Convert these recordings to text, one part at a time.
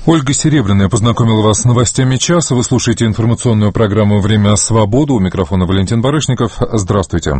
Ольга Серебряная познакомила вас с новостями часа. Вы слушаете информационную программу «Время свободы». У микрофона Валентин Барышников. Здравствуйте.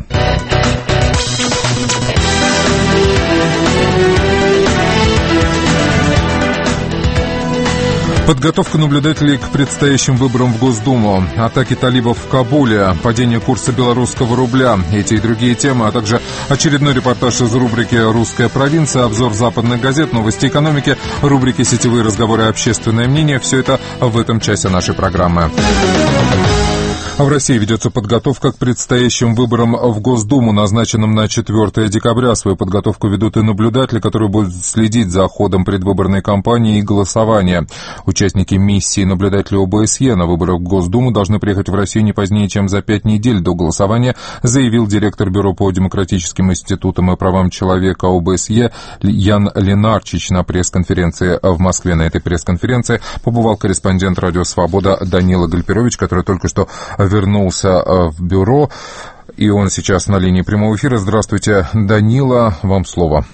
Подготовка наблюдателей к предстоящим выборам в Госдуму, атаки талибов в Кабуле, падение курса белорусского рубля, эти и другие темы, а также очередной репортаж из рубрики «Русская провинция», обзор западных газет, новости экономики, рубрики «Сетевые разговоры и общественное мнение». Все это в этом часе нашей программы. А в России ведется подготовка к предстоящим выборам в Госдуму, назначенным на 4 декабря. Свою подготовку ведут и наблюдатели, которые будут следить за ходом предвыборной кампании и голосования. Участники миссии наблюдателей ОБСЕ на выборах в Госдуму должны приехать в Россию не позднее, чем за 5 недель до голосования, заявил директор Бюро по демократическим институтам и правам человека ОБСЕ Ян Ленарчич на пресс-конференции в Москве. На этой пресс-конференции побывал корреспондент «Радио Свобода» Данила Гальперович, который только что вернулся в бюро, и он сейчас на линии прямого эфира. Здравствуйте, Данила, вам слово.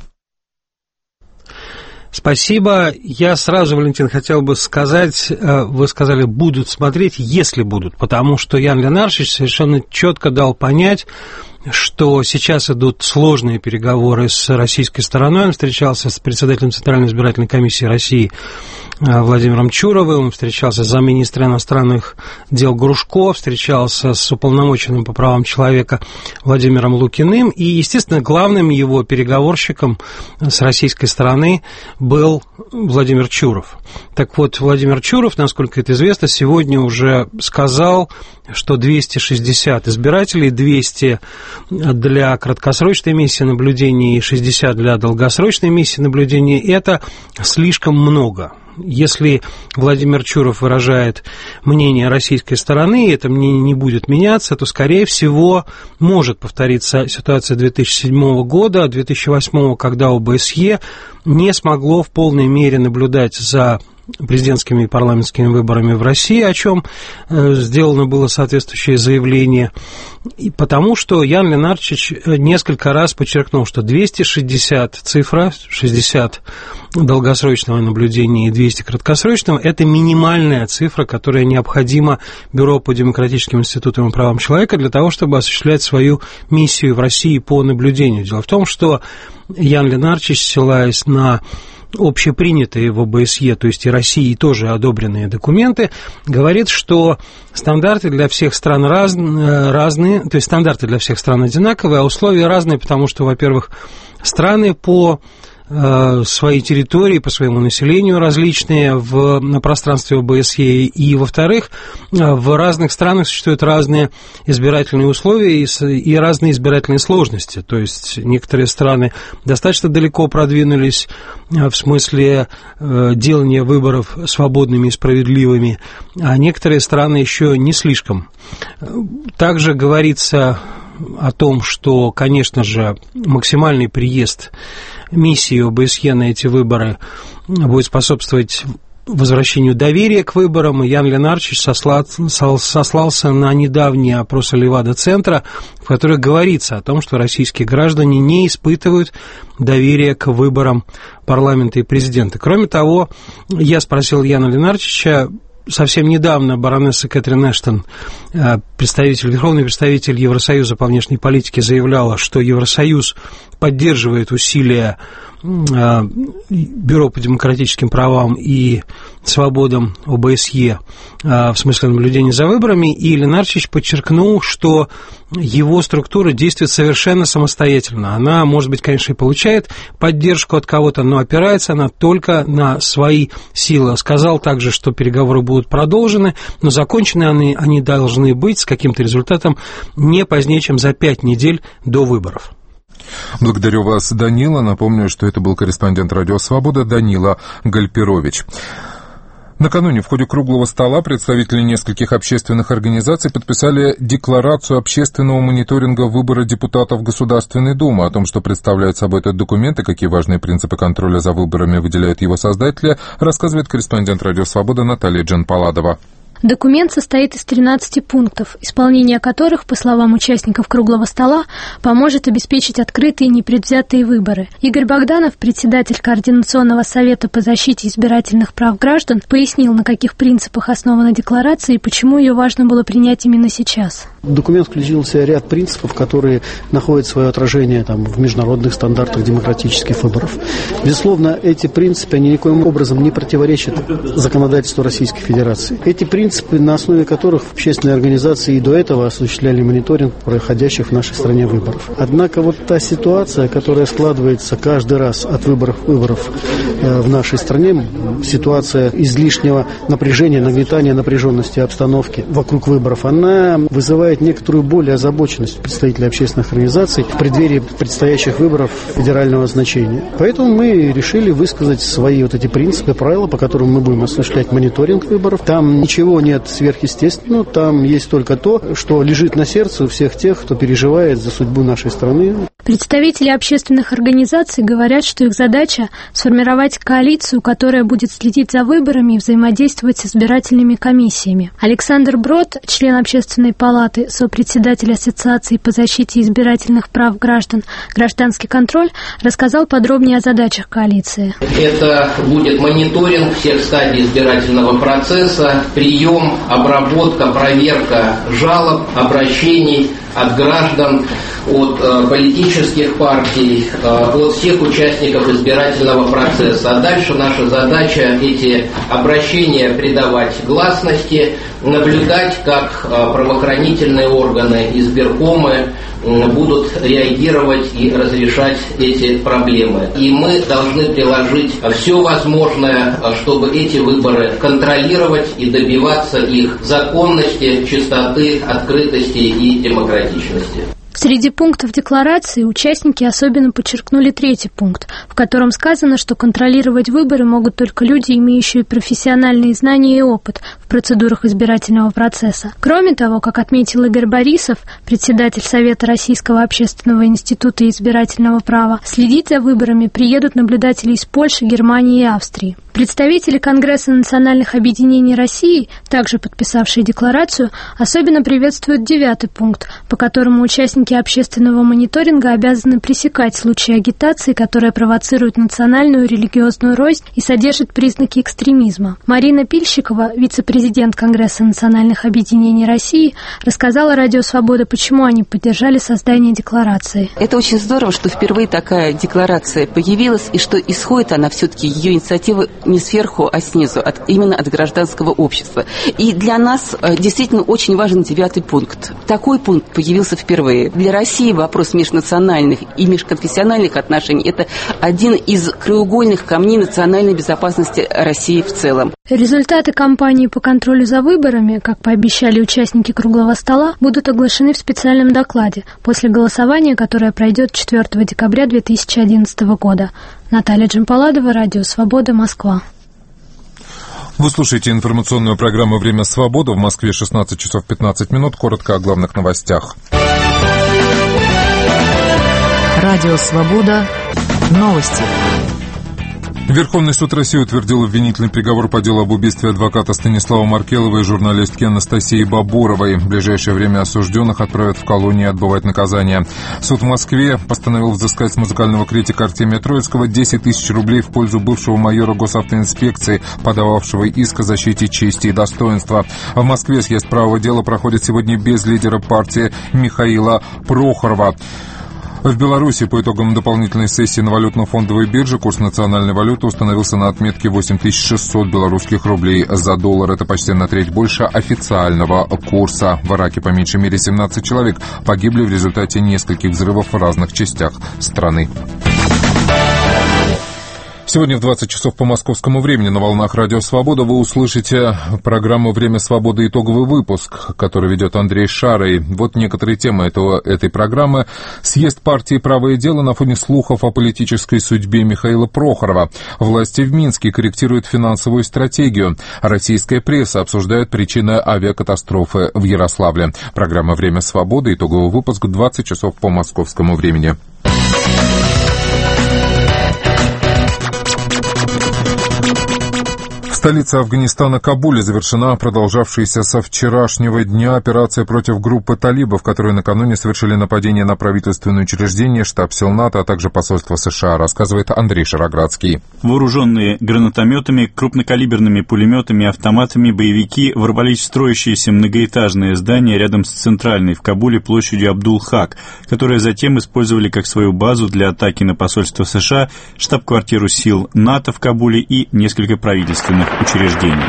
Спасибо. Я сразу, Валентин, хотел бы сказать, вы сказали, будут смотреть, если будут, потому что Ян Ленарчич совершенно четко дал понять, что сейчас идут сложные переговоры с российской стороной. Он встречался с председателем Центральной избирательной комиссии России Владимиром Чуровым, встречался с замминистра иностранных дел Грушко, встречался с уполномоченным по правам человека Владимиром Лукиным, и, естественно, главным его переговорщиком с российской стороны был Владимир Чуров. Так вот, Владимир Чуров, насколько это известно, сегодня уже сказал, что 260 избирателей, 200 для краткосрочной миссии наблюдения и 60 для долгосрочной миссии наблюдения – это слишком много. Если Владимир Чуров выражает мнение российской стороны, и это мнение не будет меняться, то, скорее всего, может повториться ситуация 2007 года, 2008, когда ОБСЕ не смогло в полной мере наблюдать за президентскими и парламентскими выборами в России, о чем сделано было соответствующее заявление, и потому что Ян Ленарчич несколько раз подчеркнул, что 260 цифра, 60 долгосрочного наблюдения и 200 краткосрочного, это минимальная цифра, которая необходима Бюро по демократическим институтам и правам человека для того, чтобы осуществлять свою миссию в России по наблюдению. Дело в том, что Ян Ленарчич, ссылаясь на общепринятые в ОБСЕ, то есть и России тоже одобренные документы, говорит, что стандарты для всех стран разные, то есть стандарты для всех стран одинаковые, а условия разные, потому что, во-первых, страны по своей территории, по своему населению различные на пространстве ОБСЕ, и, во-вторых, в разных странах существуют разные избирательные условия и разные избирательные сложности, то есть некоторые страны достаточно далеко продвинулись в смысле делания выборов свободными и справедливыми, а некоторые страны еще не слишком. Также говорится о том, что, конечно же, максимальный приезд миссии ОБСЕ на эти выборы будет способствовать возвращению доверия к выборам, и Ян Ленарчич сослался на недавний опрос Левада-центра, в котором говорится о том, что российские граждане не испытывают доверия к выборам парламента и президента. Кроме того, я спросил Яна Ленарчича, совсем недавно баронесса Кэтрин Эштон, верховный представитель Евросоюза по внешней политике, заявляла, что Евросоюз поддерживает усилия Бюро по демократическим правам и свободам ОБСЕ в смысле наблюдения за выборами, и Ленарчич подчеркнул, что его структура действует совершенно самостоятельно. Она, может быть, конечно, и получает поддержку от кого-то, но опирается она только на свои силы. Сказал также, что переговоры будут продолжены, но закончены они должны быть с каким-то результатом не позднее, чем за 5 недель до выборов. Благодарю вас, Данила. Напомню, что это был корреспондент «Радио Свобода» Данила Гальперович. Накануне в ходе круглого стола представители нескольких общественных организаций подписали декларацию общественного мониторинга выбора депутатов в Государственной Думу. О том, что представляет собой этот документ и какие важные принципы контроля за выборами выделяют его создатели, рассказывает корреспондент «Радио Свобода» Наталья Джанпаладова. Документ состоит из 13 пунктов, исполнение которых, по словам участников круглого стола, поможет обеспечить открытые и непредвзятые выборы. Игорь Богданов, председатель Координационного совета по защите избирательных прав граждан, пояснил, на каких принципах основана декларация и почему ее важно было принять именно сейчас. Документ включил в себя ряд принципов, которые находят свое отражение в международных стандартах демократических выборов. Безусловно, эти принципы они никоим образом не противоречат законодательству Российской Федерации. Эти принципы, на основе которых общественные организации и до этого осуществляли мониторинг проходящих в нашей стране выборов. Однако та ситуация, которая складывается каждый раз от выборов к выборам в нашей стране, ситуация излишнего напряжения, нагнетания напряженности обстановки вокруг выборов, она вызывает некоторую боль и озабоченность представителей общественных организаций в преддверии предстоящих выборов федерального значения. Поэтому мы решили высказать свои эти принципы, правила, по которым мы будем осуществлять мониторинг выборов. Там ничего нет сверхъестественного, там есть только то, что лежит на сердце у всех тех, кто переживает за судьбу нашей страны. Представители общественных организаций говорят, что их задача – сформировать коалицию, которая будет следить за выборами и взаимодействовать с избирательными комиссиями. Александр Брод, член Общественной палаты, сопредседатель Ассоциации по защите избирательных прав граждан «Гражданский контроль», рассказал подробнее о задачах коалиции. Это будет мониторинг всех стадий избирательного процесса, прием, обработка, проверка жалоб, обращений от граждан, от политических партий, от всех участников избирательного процесса. А дальше наша задача эти обращения придавать гласности, наблюдать, как правоохранительные органы, избиркомы будут реагировать и разрешать эти проблемы. И мы должны приложить все возможное, чтобы эти выборы контролировать и добиваться их законности, чистоты, открытости и демократичности. Среди пунктов декларации участники особенно подчеркнули третий пункт, в котором сказано, что контролировать выборы могут только люди, имеющие профессиональные знания и опыт в процедурах избирательного процесса. Кроме того, как отметил Игорь Борисов, председатель Совета Российского общественного института избирательного права, следить за выборами приедут наблюдатели из Польши, Германии и Австрии. Представители Конгресса национальных объединений России, также подписавшие декларацию, особенно приветствуют 9-й пункт, по которому участники общественного мониторинга обязаны пресекать случаи агитации, которая провоцирует национальную религиозную рознь и содержит признаки экстремизма. Марина Пильщикова, вице-президент Конгресса национальных объединений России, рассказала Радио Свобода, почему они поддержали создание декларации. Это очень здорово, что впервые такая декларация появилась, и что исходит она все-таки, ее инициатива не сверху, а снизу, именно от гражданского общества. И для нас действительно очень важен 9-й пункт. Такой пункт появился впервые. Для России вопрос межнациональных и межконфессиональных отношений – это один из краеугольных камней национальной безопасности России в целом. Результаты кампании по контролю за выборами, как пообещали участники круглого стола, будут оглашены в специальном докладе после голосования, которое пройдет 4 декабря 2011 года. Наталья Джампаладова, Радио Свобода, Москва. Вы слушаете информационную программу «Время свободы». В Москве 16 часов 15 минут. Коротко о главных новостях. Радио Свобода. Новости. Верховный суд России утвердил обвинительный приговор по делу об убийстве адвоката Станислава Маркелова и журналистки Анастасии Бабуровой. В ближайшее время осужденных отправят в колонии отбывать наказание. Суд в Москве постановил взыскать с музыкального критика Артемия Троицкого 10 тысяч рублей в пользу бывшего майора госавтоинспекции, подававшего иск о защите чести и достоинства. В Москве съезд правого дела проходит сегодня без лидера партии Михаила Прохорова. В Беларуси по итогам дополнительной сессии на валютно-фондовой бирже курс национальной валюты установился на отметке 8600 белорусских рублей за доллар. Это почти на треть больше официального курса. В Ираке по меньшей мере 17 человек погибли в результате нескольких взрывов в разных частях страны. Сегодня в 20 часов по московскому времени на волнах Радио Свобода вы услышите программу «Время свободы. Итоговый выпуск», который ведет Андрей Шарый. Вот некоторые темы этой программы. Съезд партии «Правое дело» на фоне слухов о политической судьбе Михаила Прохорова. Власти в Минске корректируют финансовую стратегию. Российская пресса обсуждает причины авиакатастрофы в Ярославле. Программа «Время свободы. Итоговый выпуск» 20 часов по московскому времени. В Столица Афганистана Кабуле завершена продолжавшаяся со вчерашнего дня операция против группы талибов, которые накануне совершили нападение на правительственное учреждение, штаб сил НАТО, а также посольство США, рассказывает Андрей Шароградский. Вооруженные гранатометами, крупнокалиберными пулеметами и автоматами боевики ворвались в строящееся многоэтажное здание рядом с центральной в Кабуле площадью Абдул-Хак, которое затем использовали как свою базу для атаки на посольство США, штаб-квартиру сил НАТО в Кабуле и несколько правительственных учреждений.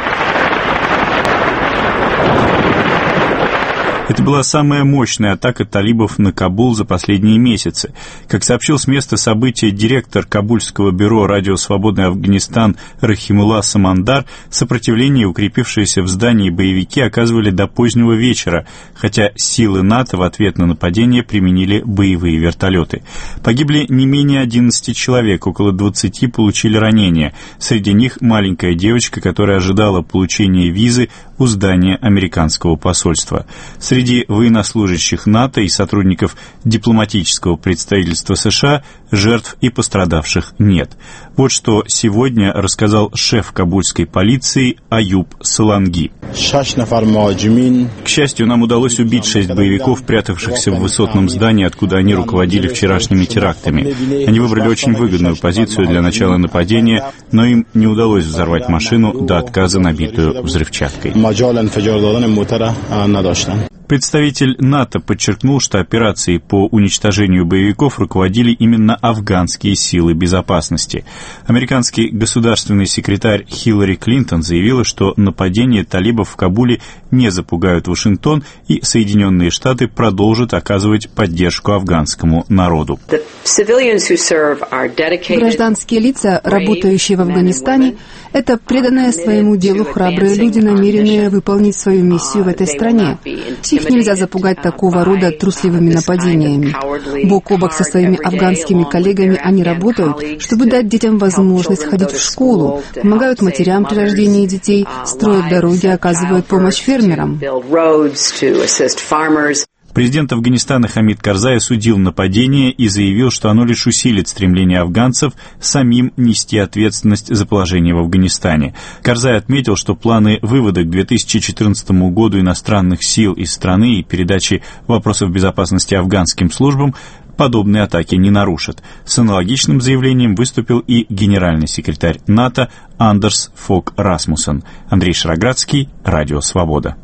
Это была самая мощная атака талибов на Кабул за последние месяцы. Как сообщил с места события директор Кабульского бюро «Радио Свободный Афганистан» Рахимулла Самандар, сопротивление, укрепившееся в здании боевики, оказывали до позднего вечера, хотя силы НАТО в ответ на нападение применили боевые вертолеты. Погибли не менее 11 человек, около 20 получили ранения. Среди них маленькая девочка, которая ожидала получения визы у здания американского посольства. Среди военнослужащих НАТО и сотрудников дипломатического представительства США жертв и пострадавших нет. Вот что сегодня рассказал шеф кабульской полиции Аюб Саланги. К счастью, нам удалось убить 6 боевиков, прятавшихся в высотном здании, откуда они руководили вчерашними терактами. Они выбрали очень выгодную позицию для начала нападения, но им не удалось взорвать машину до отказа, набитую взрывчаткой. Представитель НАТО подчеркнул, что операцией по уничтожению боевиков руководили именно афганские силы безопасности. Американский государственный секретарь Хиллари Клинтон заявила, что нападения талибов в Кабуле не запугают Вашингтон, и Соединенные Штаты продолжат оказывать поддержку афганскому народу. Гражданские лица, работающие в Афганистане, это преданные своему делу храбрые люди, намеренные выполнить свою миссию в этой стране. Их нельзя запугать такого рода трусливыми нападениями. Бок о бок со своими афганскими коллегами они работают, чтобы дать детям возможность ходить в школу, помогают матерям при рождении детей, строят дороги, оказывают помощь фермерам. Президент Афганистана Хамид Карзай осудил нападение и заявил, что оно лишь усилит стремление афганцев самим нести ответственность за положение в Афганистане. Карзай отметил, что планы вывода к 2014 году иностранных сил из страны и передачи вопросов безопасности афганским службам подобные атаки не нарушат. С аналогичным заявлением выступил и генеральный секретарь НАТО Андерс Фог Расмуссен. Андрей Шароградский, Радио Свобода.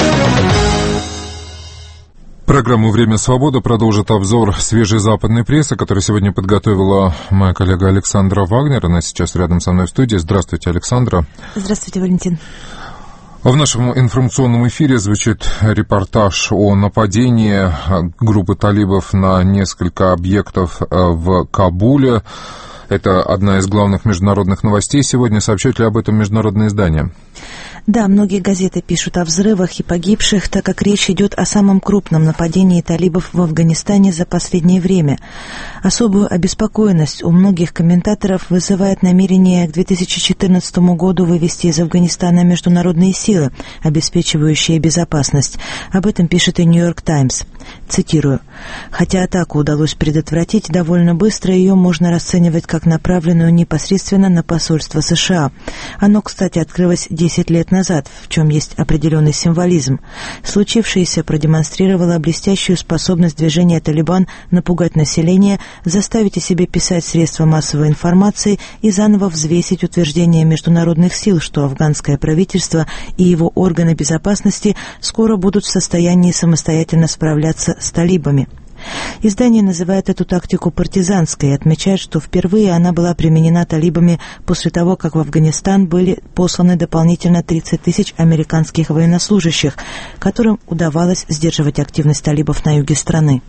Программу «Время свободы» продолжит обзор свежей западной прессы, который сегодня подготовила моя коллега Александра Вагнер. Она сейчас рядом со мной в студии. Здравствуйте, Александра. Здравствуйте, Валентин. В нашем информационном эфире звучит репортаж о нападении группы талибов на несколько объектов в Кабуле. Это одна из главных международных новостей. Сегодня сообщают ли об этом международные издания? Да, многие газеты пишут о взрывах и погибших, так как речь идет о самом крупном нападении талибов в Афганистане за последнее время. Особую обеспокоенность у многих комментаторов вызывает намерение к 2014 году вывести из Афганистана международные силы, обеспечивающие безопасность. Об этом пишет и «Нью-Йорк Таймс». Цитирую. «Хотя атаку удалось предотвратить довольно быстро, ее можно расценивать как направленную непосредственно на посольство США. Оно, кстати, открылось 10 лет назад, в чем есть определенный символизм. Случившееся продемонстрировало блестящую способность движения «Талибан» напугать население, заставить о себе писать средства массовой информации и заново взвесить утверждение международных сил, что афганское правительство и его органы безопасности скоро будут в состоянии самостоятельно справляться с талибами». Издание называет эту тактику партизанской и отмечает, что впервые она была применена талибами после того, как в Афганистан были посланы дополнительно 30 тысяч американских военнослужащих, которым удавалось сдерживать активность талибов на юге страны.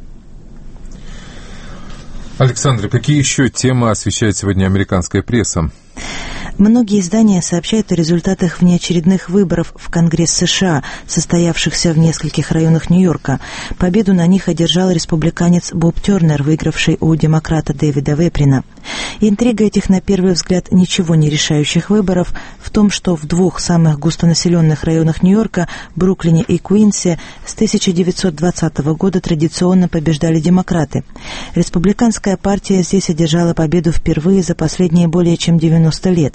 Александра, какие еще темы освещает сегодня американская пресса? Многие издания сообщают о результатах внеочередных выборов в Конгресс США, состоявшихся в нескольких районах Нью-Йорка. Победу на них одержал республиканец Боб Тернер, выигравший у демократа Дэвида Веприна. Интрига этих, на первый взгляд, ничего не решающих выборов в том, что в двух самых густонаселенных районах Нью-Йорка, Бруклине и Куинсе, с 1920 года традиционно побеждали демократы. Республиканская партия здесь одержала победу впервые за последние более чем 90 лет.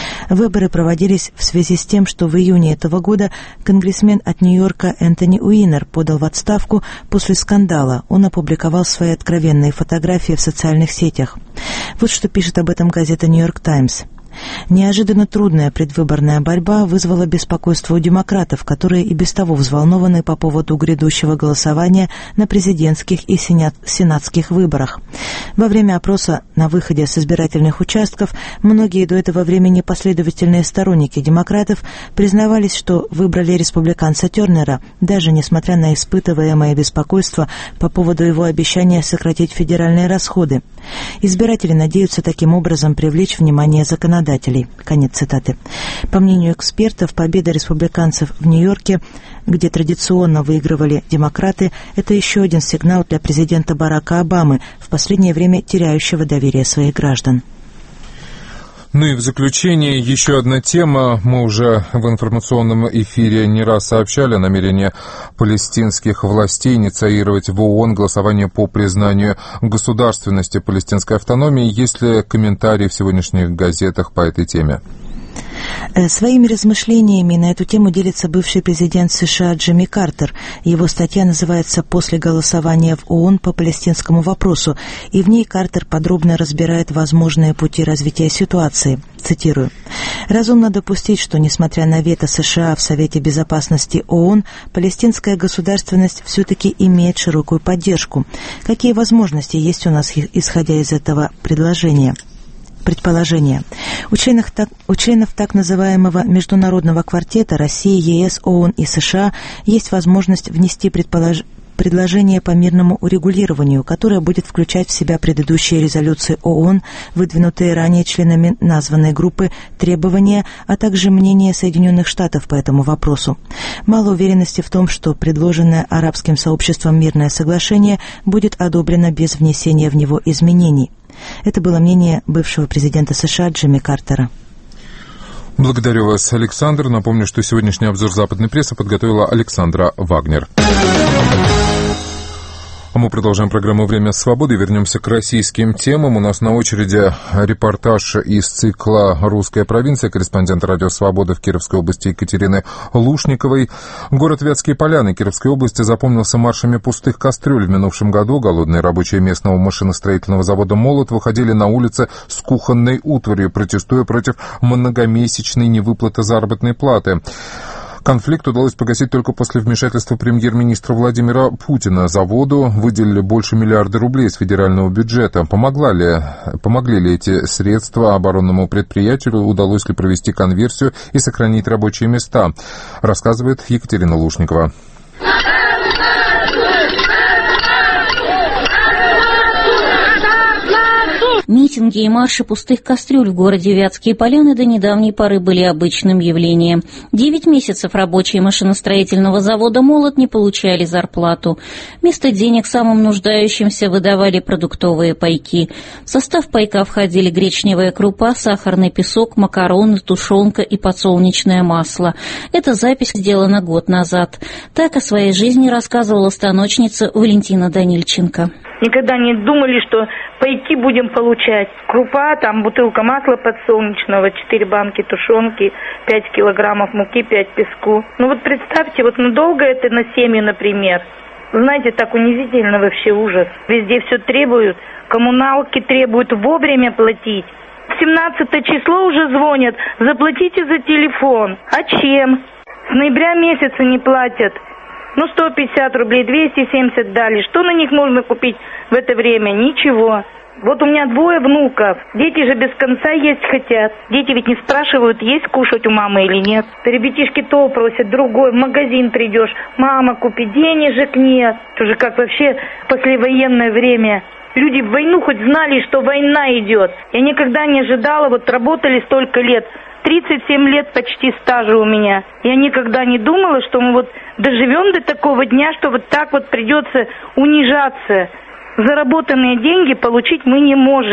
Выборы проводились в связи с тем, что в июне этого года конгрессмен от Нью-Йорка Энтони Уинер подал в отставку после скандала. Он опубликовал свои откровенные фотографии в социальных сетях. Вот что пишет об этом газета «Нью-Йорк Таймс». Неожиданно трудная предвыборная борьба вызвала беспокойство у демократов, которые и без того взволнованы по поводу грядущего голосования на президентских и сенатских выборах. Во время опроса на выходе с избирательных участков многие до этого времени последовательные сторонники демократов признавались, что выбрали республиканца Тернера, даже несмотря на испытываемое беспокойство по поводу его обещания сократить федеральные расходы. Избиратели надеются таким образом привлечь внимание законодателей. Конец цитаты. По мнению экспертов, победа республиканцев в Нью-Йорке, где традиционно выигрывали демократы, это еще один сигнал для президента Барака Обамы, в последнее время теряющего доверие своих граждан. Ну и в заключение еще одна тема. Мы уже в информационном эфире не раз сообщали о намерении палестинских властей инициировать в ООН голосование по признанию государственности палестинской автономии. Есть ли комментарии в сегодняшних газетах по этой теме? Своими размышлениями на эту тему делится бывший президент США Джимми Картер. Его статья называется «После голосования в ООН по палестинскому вопросу», и в ней Картер подробно разбирает возможные пути развития ситуации. Цитирую. «Разумно допустить, что, несмотря на вето США в Совете Безопасности ООН, палестинская государственность все-таки имеет широкую поддержку. Какие возможности есть у нас, исходя из этого предположения. У членов так называемого международного квартета России, ЕС, ООН и США есть возможность внести предложение по мирному урегулированию, которое будет включать в себя предыдущие резолюции ООН, выдвинутые ранее членами названной группы, требования, а также мнение Соединенных Штатов по этому вопросу. Мало уверенности в том, что предложенное арабским сообществом мирное соглашение будет одобрено без внесения в него изменений». Это было мнение бывшего президента США Джимми Картера. Благодарю вас, Александр. Напомню, что сегодняшний обзор западной прессы подготовила Александра Вагнер. А мы продолжаем программу «Время свободы» и вернемся к российским темам. У нас на очереди репортаж из цикла «Русская провинция», корреспондент «Радио Свобода» в Кировской области Екатерины Лушниковой. Город Вятские Поляны Кировской области запомнился маршами пустых кастрюль. В минувшем году голодные рабочие местного машиностроительного завода «Молот» выходили на улицы с кухонной утварью, протестуя против многомесячной невыплаты заработной платы. Конфликт удалось погасить только после вмешательства премьер-министра Владимира Путина. Заводу выделили больше миллиарда рублей из федерального бюджета. Помогли ли эти средства оборонному предприятию? Удалось ли провести конверсию и сохранить рабочие места? Рассказывает Екатерина Лушникова. Митинги и марши пустых кастрюль в городе Вятские Поляны до недавней поры были обычным явлением. 9 месяцев рабочие машиностроительного завода «Молот» не получали зарплату. Вместо денег самым нуждающимся выдавали продуктовые пайки. В состав пайка входили гречневая крупа, сахарный песок, макароны, тушенка и подсолнечное масло. Эта запись сделана год назад. Так о своей жизни рассказывала станочница Валентина Данильченко. Никогда не думали, что пайки будем получать. Крупа, там бутылка масла подсолнечного, 4 банки тушенки, 5 килограммов муки, 5 песку. Ну вот представьте, вот долго это на семью, например. Знаете, так унизительно вообще, ужас. Везде все требуют, коммуналки требуют вовремя платить. 17 число уже звонят, заплатите за телефон. А чем? С ноября месяца не платят. 150 рублей, 270 дали. Что на них можно купить в это время? Ничего. Вот у меня 2 внуков. Дети же без конца есть хотят. Дети ведь не спрашивают, есть кушать у мамы или нет. Ребятишки то просят, другой. В магазин придешь. Мама, купи, денежек нет. Тоже как вообще в послевоенное время. Люди в войну хоть знали, что война идет. Я никогда не ожидала, вот работали столько лет. 37 лет почти стажа у меня. Я никогда не думала, что мы вот доживем до такого дня, что вот так вот придется унижаться. Заработанные деньги получить мы не можем.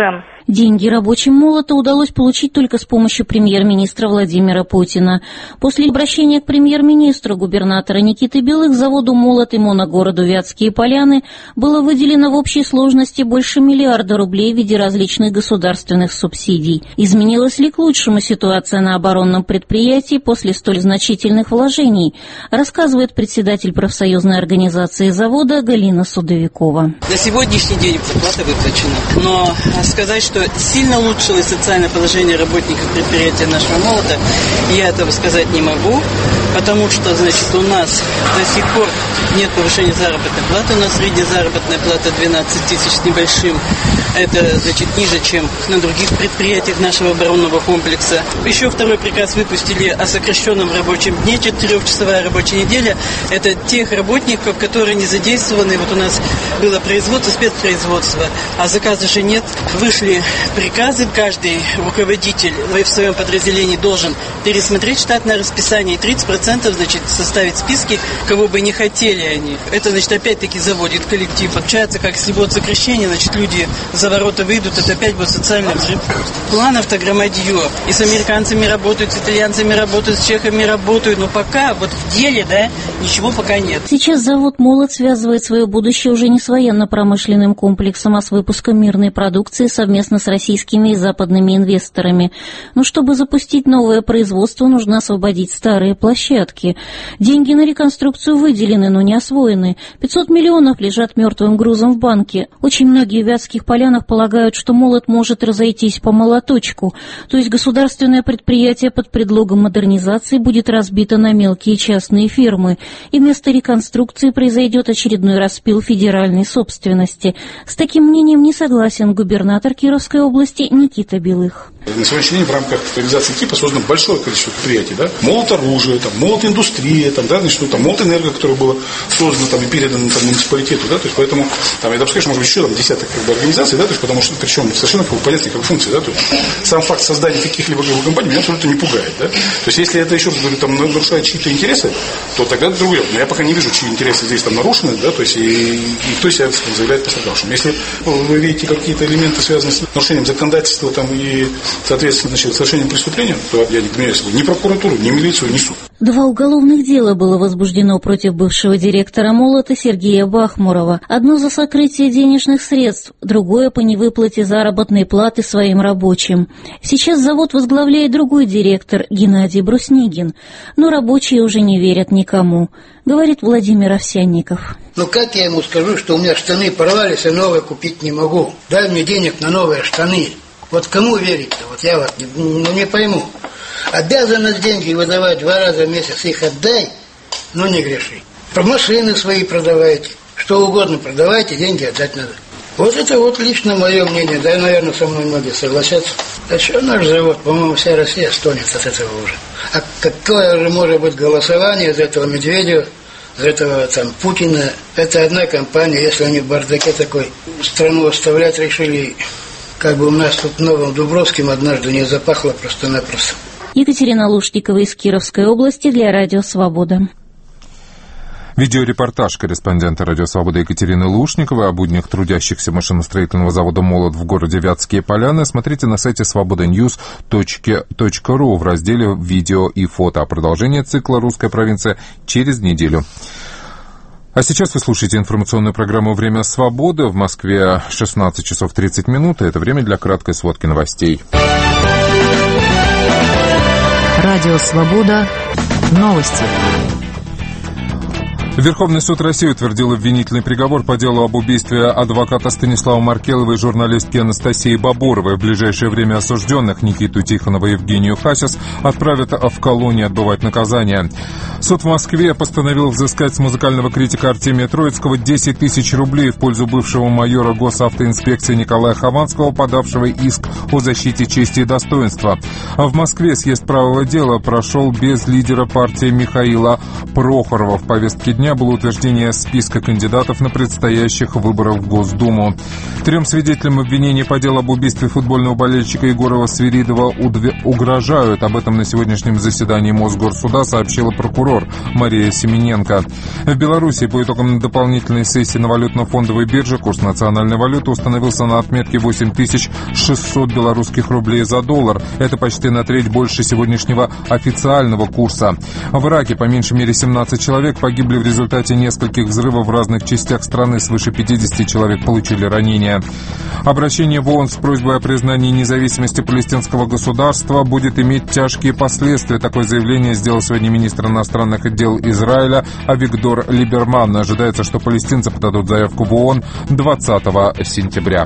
Деньги рабочим молота удалось получить только с помощью премьер-министра Владимира Путина. После обращения к премьер-министру губернатора Никиты Белых заводу «Молот» и моногороду Вятские Поляны было выделено в общей сложности больше миллиарда рублей в виде различных государственных субсидий. Изменилась ли к лучшему ситуация на оборонном предприятии после столь значительных вложений, рассказывает председатель профсоюзной организации завода Галина Судовикова. На сегодняшний день зарплата выплачена, но сказать, что сильно улучшилось социальное положение работников предприятия нашего «Молота», я этого сказать не могу, потому что, значит, у нас до сих пор нет повышения заработной платы, у нас средняя заработная плата 12 тысяч с небольшим, это, значит, ниже, чем на других предприятиях нашего оборонного комплекса. Еще второй приказ выпустили о сокращенном рабочем дне, 4-часовая рабочая неделя, это тех работников, которые не задействованы, вот у нас было производство, спецпроизводство, а заказа же нет, вышли приказы, каждый руководитель в своем подразделении должен пересмотреть штатное расписание и 30%, значит, составить списки, кого бы не хотели они. Это, значит, опять-таки заводит коллектив. Получается, как если будет сокращение, значит, люди за ворота выйдут, это опять будет социальный взрыв. Планов-то громадье. И с американцами работают, с итальянцами работают, с чехами работают, но пока вот в деле, да, ничего пока нет. Сейчас завод «Молот» связывает свое будущее уже не с военно-промышленным комплексом, а с выпуском мирной продукции совместно с российскими и западными инвесторами. Но чтобы запустить новое производство, нужно освободить старые площадки. Деньги на реконструкцию выделены, но не освоены. 500 миллионов лежат мертвым грузом в банке. Очень многие в Вятских Полянах полагают, что «Молот» может разойтись по молоточку, то есть государственное предприятие под предлогом модернизации будет разбито на мелкие частные фирмы, и вместо реконструкции произойдет очередной распил федеральной собственности. С таким мнением не согласен губернатор Кировской области Никита Белых. На сегодняшний день в рамках капитализации ТИПа создано большое количество предприятий. Да? «Молот оружия», «Молот индустрия», да, значит, «Молот энерго», которое было создано и передано муниципалитету. Да? То есть, поэтому я допускаю, что может быть еще десяток организаций, да? То есть, потому что причем совершенно понятно, как функции. Да? То есть, сам факт создания каких-либо компаний меня абсолютно не пугает. Да? То есть, если это еще раз говорю, нарушает чьи-то интересы, то тогда это другое. Но я пока не вижу, чьи интересы здесь нарушены, да? То есть, и кто себя заявляет пострадавшим. Если вы видите какие-то элементы, связанные с нарушением законодательства и, соответственно, совершением преступления, то я не применяю собой ни прокуратуру, ни милицию, ни суд. 2 уголовных дела было возбуждено против бывшего директора «Молота» Сергея Бахмурова. Одно за сокрытие денежных средств, другое по невыплате заработной платы своим рабочим. Сейчас завод возглавляет другой директор Геннадий Бруснигин. Но рабочие уже не верят никому, говорит Владимир Овсянников. Ну как я ему скажу, что у меня штаны порвались, а новые купить не могу? Дай мне денег на новые штаны. Вот кому верить-то? Вот я не пойму. Обязанность деньги выдавать 2 раза в месяц, их отдай, но не греши. Машины свои продавайте, что угодно продавайте, деньги отдать надо. Вот это лично мое мнение, да, наверное, со мной многие согласятся. А что наш завод, по-моему, вся Россия стонет от этого уже. А какое же может быть голосование за этого Медведева, за этого Путина? Это одна компания, если они в бардаке такой страну оставлять решили, как бы у нас тут Новым Дубровским однажды не запахло просто-напросто. Екатерина Лушникова из Кировской области для Радио Свобода. Видеорепортаж корреспондента «Радио Свобода» Екатерины Лушниковой о буднях трудящихся машиностроительного завода «Молот» в городе Вятские Поляны смотрите на сайте svobodanews.ru в разделе «Видео и фото». А продолжение цикла «Русская провинция» через неделю. А сейчас вы слушаете информационную программу «Время свободы». В Москве 16 часов 30 минут. Это время для краткой сводки новостей. Радио «Свобода». Новости. Верховный суд России утвердил обвинительный приговор по делу об убийстве адвоката Станислава Маркелова и журналистки Анастасии Бабуровой. В ближайшее время осужденных Никиту Тихонова и Евгению Хасис отправят в колонию отбывать наказание. Суд в Москве постановил взыскать с музыкального критика Артемия Троицкого 10 тысяч рублей в пользу бывшего майора госавтоинспекции Николая Хованского, подавшего иск о защите чести и достоинства. А в Москве съезд правого дела прошел без лидера партии Михаила Прохорова. В повестке дня дня было утверждение списка кандидатов на предстоящих выборах в Госдуму. 3 свидетелям обвинений по делу об убийстве футбольного болельщика Егора Свиридова угрожают. Об этом на сегодняшнем заседании Мосгорсуда сообщила прокурор Мария Семененко. В Беларуси по итогам дополнительной сессии на валютно-фондовой бирже курс национальной валюты установился на отметке 8600 белорусских рублей за доллар. Это почти на треть больше сегодняшнего официального курса. В Ираке по меньшей мере 17 человек погибли в результате нескольких взрывов в разных частях страны. Свыше 50 человек получили ранения. Обращение в ООН с просьбой о признании независимости палестинского государства будет иметь тяжкие последствия. Такое заявление сделал сегодня министр иностранных дел Израиля Авигдор Либерман. Ожидается, что палестинцы подадут заявку в ООН 20 сентября.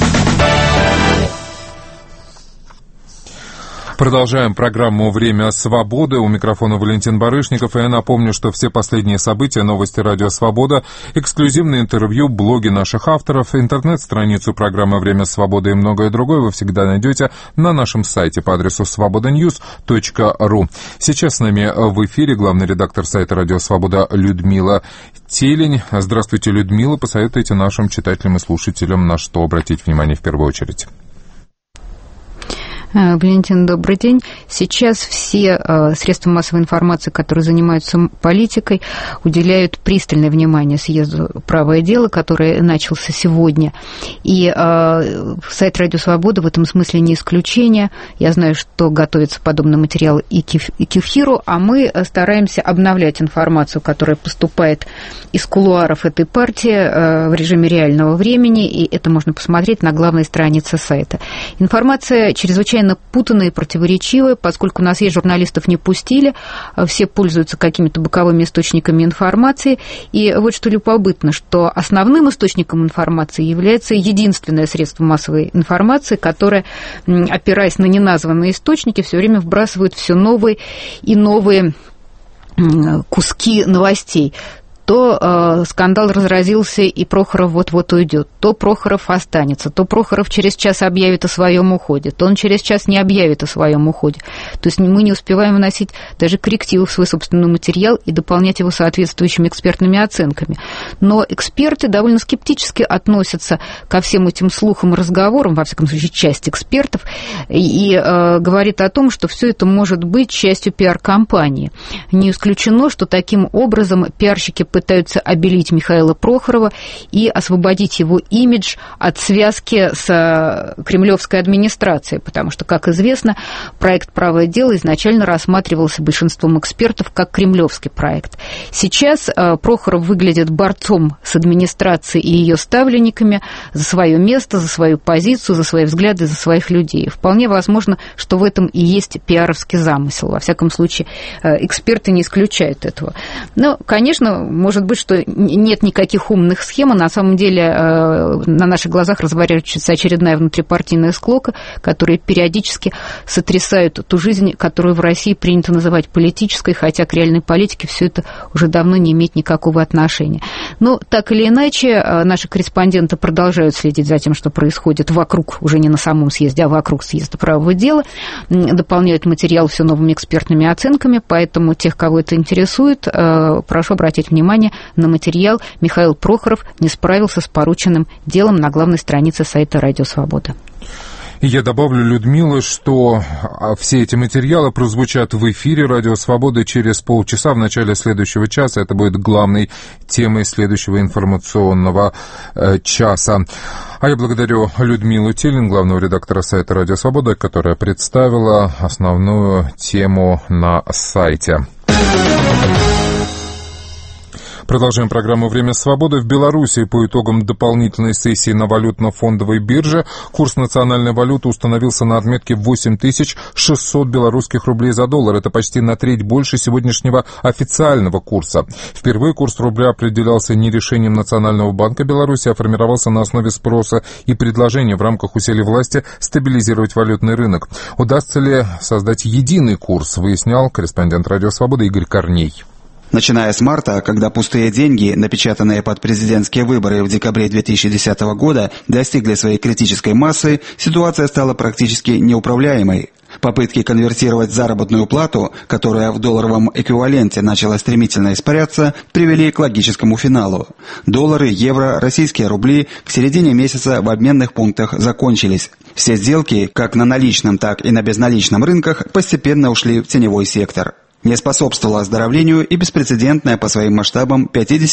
Продолжаем программу «Время свободы». У микрофона Валентин Барышников. И я напомню, что все последние события, новости «Радио Свобода», эксклюзивные интервью, блоги наших авторов, интернет-страницу программы «Время свободы» и многое другое вы всегда найдете на нашем сайте по адресу svobodanews.ru. Сейчас с нами в эфире главный редактор сайта «Радио Свобода» Людмила Телень. Здравствуйте, Людмила. Посоветуйте нашим читателям и слушателям, на что обратить внимание в первую очередь. Валентин, добрый день. Сейчас все средства массовой информации, которые занимаются политикой, уделяют пристальное внимание съезду «Правое дело», который начался сегодня. И сайт «Радио Свобода» в этом смысле не исключение. Я знаю, что готовится подобный материал и к эфиру, а мы стараемся обновлять информацию, которая поступает из кулуаров этой партии в режиме реального времени, и это можно посмотреть на главной странице сайта. Информация чрезвычайно путанная и противоречивая, поскольку нас есть журналистов не пустили, все пользуются какими-то боковыми источниками информации. И вот что любопытно, что основным источником информации является единственное средство массовой информации, которое, опираясь на неназванные источники, все время вбрасывает все новые и новые куски новостей. То скандал разразился, и Прохоров вот-вот уйдет, то Прохоров останется, то Прохоров через час объявит о своем уходе, то он через час не объявит о своем уходе. То есть мы не успеваем вносить даже коррективы в свой собственный материал и дополнять его соответствующими экспертными оценками. Но эксперты довольно скептически относятся ко всем этим слухам и разговорам, во всяком случае, часть экспертов, и говорит о том, что все это может быть частью пиар-кампании. Не исключено, что таким образом пиарщики пытаются обелить Михаила Прохорова и освободить его имидж от связки с кремлевской администрацией, потому что, как известно, проект «Правое дело» изначально рассматривался большинством экспертов как кремлевский проект. Сейчас Прохоров выглядит борцом с администрацией и ее ставленниками за свое место, за свою позицию, за свои взгляды, за своих людей. Вполне возможно, что в этом и есть пиаровский замысел. Во всяком случае, эксперты не исключают этого. Но, конечно, может быть, что нет никаких умных схем, а на самом деле на наших глазах разворачивается очередная внутрипартийная склока, которая периодически сотрясает ту жизнь, которую в России принято называть политической, хотя к реальной политике все это уже давно не имеет никакого отношения. Но так или иначе, наши корреспонденты продолжают следить за тем, что происходит вокруг, уже не на самом съезде, а вокруг съезда «Правого дела», дополняют материал все новыми экспертными оценками, поэтому тех, кого это интересует, прошу обратить внимание на материал «Михаил Прохоров не справился с порученным делом» на главной странице сайта «Радио Свобода». Я добавлю, Людмила, что все эти материалы прозвучат в эфире «Радио Свобода» через полчаса, в начале следующего часа. Это будет главной темой следующего информационного часа. А я благодарю Людмилу Телень, главного редактора сайта «Радио Свобода», которая представила основную тему на сайте. Продолжаем программу «Время свободы». В Беларуси по итогам дополнительной сессии на валютно-фондовой бирже курс национальной валюты установился на отметке 8600 белорусских рублей за доллар. Это почти на треть больше сегодняшнего официального курса. Впервые курс рубля определялся не решением Национального банка Беларуси, а формировался на основе спроса и предложения в рамках усилий власти стабилизировать валютный рынок. Удастся ли создать единый курс, выяснял корреспондент «Радио Свобода» Игорь Корней. Начиная с марта, когда пустые деньги, напечатанные под президентские выборы в декабре 2010 года, достигли своей критической массы, ситуация стала практически неуправляемой. Попытки конвертировать заработную плату, которая в долларовом эквиваленте начала стремительно испаряться, привели к логическому финалу. Доллары, евро, российские рубли к середине месяца в обменных пунктах закончились. Все сделки, как на наличном, так и на безналичном рынках, постепенно ушли в теневой сектор. Не способствовала оздоровлению и беспрецедентная по своим масштабам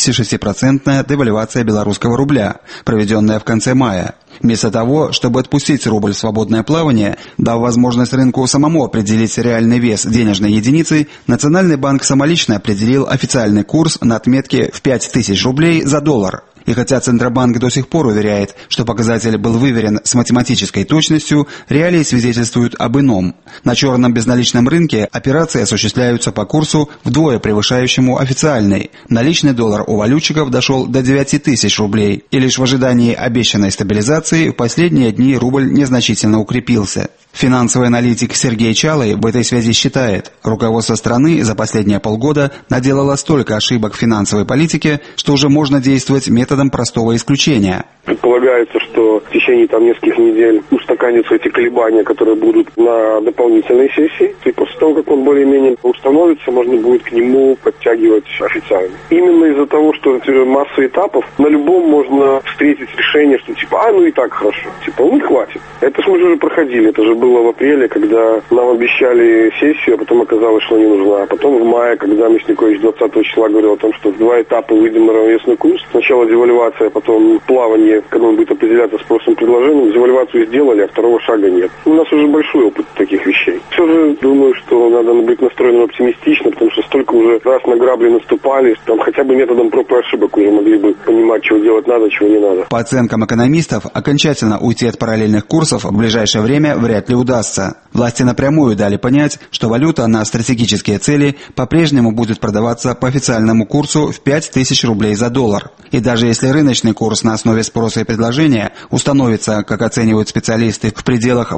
56% девальвация белорусского рубля, проведенная в конце мая. Вместо того, чтобы отпустить рубль в свободное плавание, дав возможность рынку самому определить реальный вес денежной единицы, Национальный банк самолично определил официальный курс на отметке в 5000 рублей за доллар. И хотя Центробанк до сих пор уверяет, что показатель был выверен с математической точностью, реалии свидетельствуют об ином. На черном безналичном рынке операции осуществляются по курсу вдвое превышающему официальный. Наличный доллар у валютчиков дошел до 9000 рублей, и лишь в ожидании обещанной стабилизации в последние дни рубль незначительно укрепился. Финансовый аналитик Сергей Чалый в этой связи считает, руководство страны за последние полгода наделало столько ошибок в финансовой политике, что уже можно действовать методом простого исключения. Предполагается, что в течение нескольких недель устаканятся эти колебания, которые будут на дополнительной сессии. И после того, как он более-менее установится, можно будет к нему подтягивать официально. Именно из-за того, что масса этапов, на любом можно встретить решение, что и так хорошо. Хватит. Это же мы уже проходили. Это же было в апреле, когда нам обещали сессию, а потом оказалось, что не нужна. А потом в мае, когда Мясникович 20 числа говорил о том, что в 2 этапа выйдем на равновесный курс. Сначала девальвация, а потом плавание, когда он будет определяться спросом и предложением. Девальвацию сделали, а второго шага нет. У нас уже большой опыт таких вещей. Все же думаю, что надо быть настроенным оптимистично, потому что столько уже раз на грабли наступали, там хотя бы методом проб и ошибок уже могли бы понимать, чего делать надо, чего не надо. По оценкам экономистов, окончательно уйти от параллельных курсов в ближайшее время вряд ли удастся. Власти напрямую дали понять, что валюта на стратегические цели по-прежнему будет продаваться по официальному курсу в 5000 рублей за доллар. И даже если рыночный курс на основе спроса и предложения установится, как оценивают специалисты, в пределах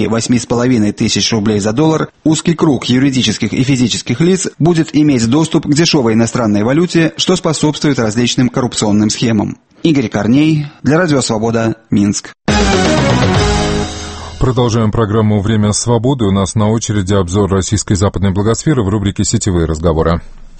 8-8,5 тысяч рублей за доллар, узкий круг юридических и физических лиц будет иметь доступ к дешевой иностранной валюте, что способствует различным коррупционным схемам. Игорь Корней, для Радио Свобода, Минск. Продолжаем программу «Время свободы». У нас на очереди обзор российской западной благосферы в рубрике «Сетевые разговоры».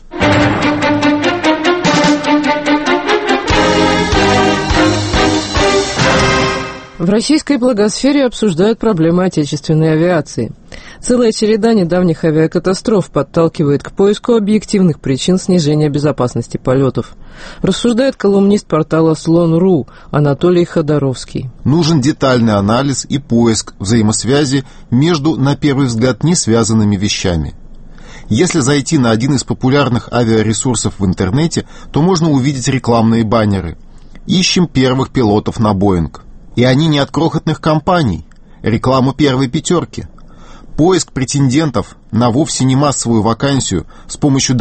В российской благосфере обсуждают проблемы отечественной авиации. Целая череда недавних авиакатастроф подталкивает к поиску объективных причин снижения безопасности полетов. Рассуждает колумнист портала Слон.ру Анатолий Ходоровский. Нужен детальный анализ и поиск взаимосвязи между, на первый взгляд, не связанными вещами. Если зайти на один из популярных авиаресурсов в интернете, то можно увидеть рекламные баннеры. Ищем первых пилотов на Боинг. И они не от крохотных компаний. Рекламу первой пятерки. Поиск претендентов на вовсе не массовую вакансию с помощью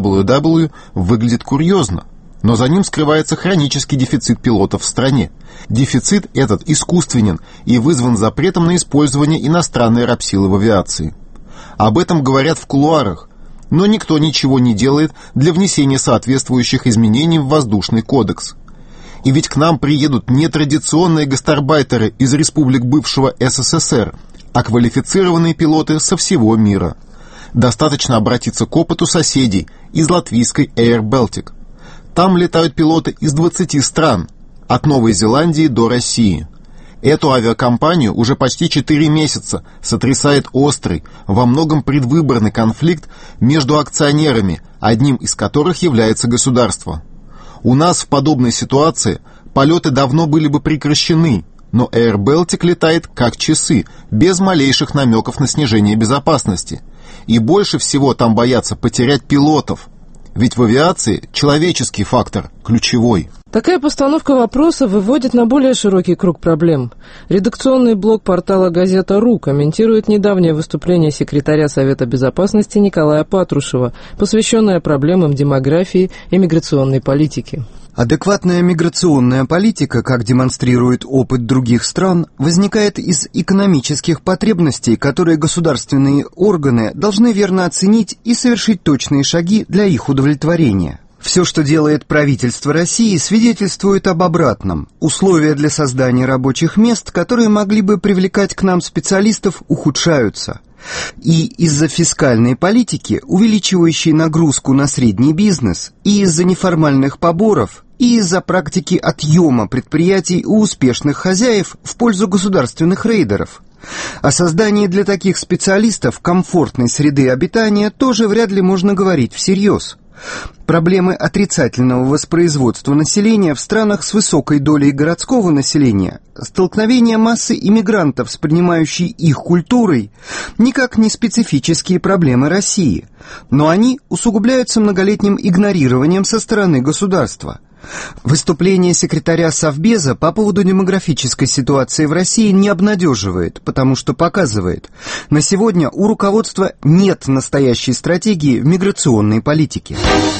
www выглядит курьезно. Но за ним скрывается хронический дефицит пилотов в стране. Дефицит этот искусственен и вызван запретом на использование иностранной рабсилы в авиации. Об этом говорят в кулуарах, но никто ничего не делает для внесения соответствующих изменений в воздушный кодекс. И ведь к нам приедут не традиционные гастарбайтеры из республик бывшего СССР, а квалифицированные пилоты со всего мира. Достаточно обратиться к опыту соседей из латвийской Air Baltic. Там летают пилоты из 20 стран, от Новой Зеландии до России. Эту авиакомпанию уже почти 4 месяца сотрясает острый, во многом предвыборный конфликт между акционерами, одним из которых является государство. У нас в подобной ситуации полеты давно были бы прекращены, но Air Baltic летает как часы, без малейших намеков на снижение безопасности. И больше всего там боятся потерять пилотов. Ведь в авиации человеческий фактор ключевой. Такая постановка вопроса выводит на более широкий круг проблем. Редакционный блог портала «Газета.ру» комментирует недавнее выступление секретаря Совета Безопасности Николая Патрушева, посвященное проблемам демографии и миграционной политики. Адекватная миграционная политика, как демонстрирует опыт других стран, возникает из экономических потребностей, которые государственные органы должны верно оценить и совершить точные шаги для их удовлетворения. Все, что делает правительство России, свидетельствует об обратном. Условия для создания рабочих мест, которые могли бы привлекать к нам специалистов, ухудшаются. И из-за фискальной политики, увеличивающей нагрузку на средний бизнес, и из-за неформальных поборов, и из-за практики отъема предприятий у успешных хозяев в пользу государственных рейдеров. О создании для таких специалистов комфортной среды обитания тоже вряд ли можно говорить всерьез. Проблемы отрицательного воспроизводства населения в странах с высокой долей городского населения, столкновение массы иммигрантов с принимающей их культурой, никак не специфические проблемы России, но они усугубляются многолетним игнорированием со стороны государства. Выступление секретаря Совбеза по поводу демографической ситуации в России не обнадеживает, потому что показывает, на сегодня у руководства нет настоящей стратегии в миграционной политике.